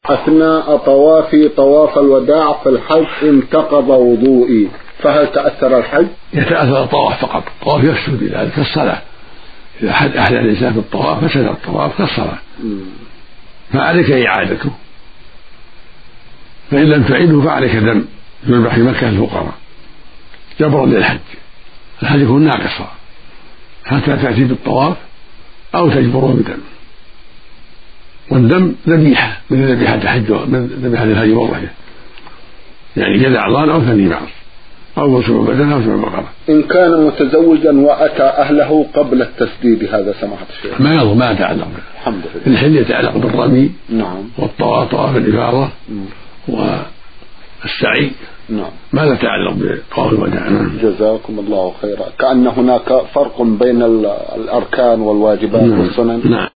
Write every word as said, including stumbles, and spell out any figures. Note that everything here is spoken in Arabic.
أثناء طوافي طواف الوداع في الحج انتقض وضوئي، فهل تأثر الحج؟ يتأثر الطواف فقط، الطواف يفسد بذلك كالصلاة، إذا أحد أحد الإنسان في الطواف فسد الطواف كالصلاة، فعليك إعادته، فإن لم تعيده فعليك دم يذبح في مكة الفقراء جبرا للحج، الحج يكون ناقصا حتى تأتي بالطواف أو تجبره بدم، والدم ذبيحة من ذبيحة الحج من ذبيحة الحج والرحية، يعني جذع ضان أو ثني معص أو سبع بدن أو سبع بقرة. إن كان متزوجا وأتى أهله قبل التسديد هذا سماحة الشيخ ما يضر، ما يتعلق الحمد لله. الحل يتعلق بالرمي نعم والطواف طواف الإفاضة والسعي، نعم ما لا يتعلق بطواف الوداع. جزاكم الله خيرا. كأن هناك فرق بين الأركان والواجبات والسنن. نعم.